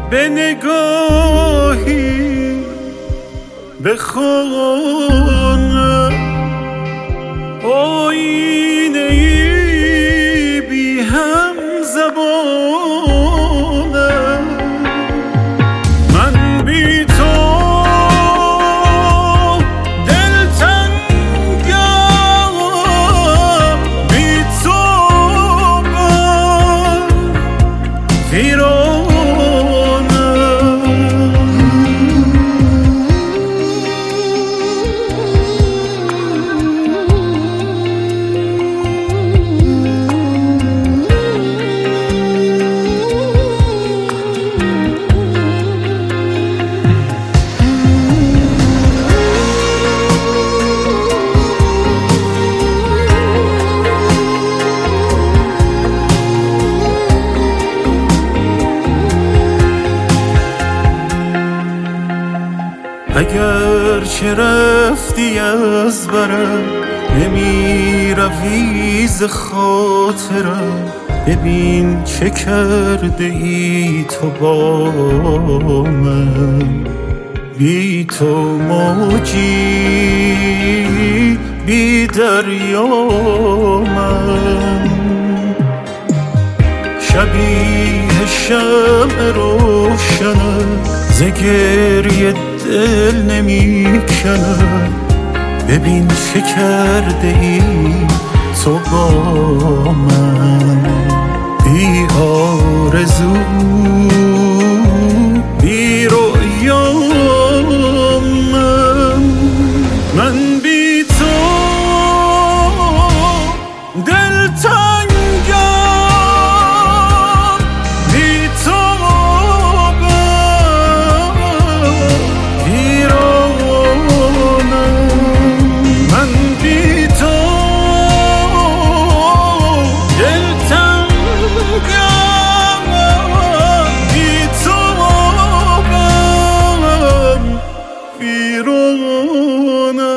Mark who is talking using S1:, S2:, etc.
S1: به نگاهی به خانه آینه ای بی هم زبانه من بی تو دلتنگم بی تو ویرانه اگر چه رفتی از برم نمی روی ز خاطرم ببین چه کرده ای تو با من بی تو موجی بی دریا من شبیه شمع روشنم ز گریه دل نمی کنم ببین چه کرده ای تو با من بی آرزو بی رویا من بی تو دلتنگم بی تو بیرون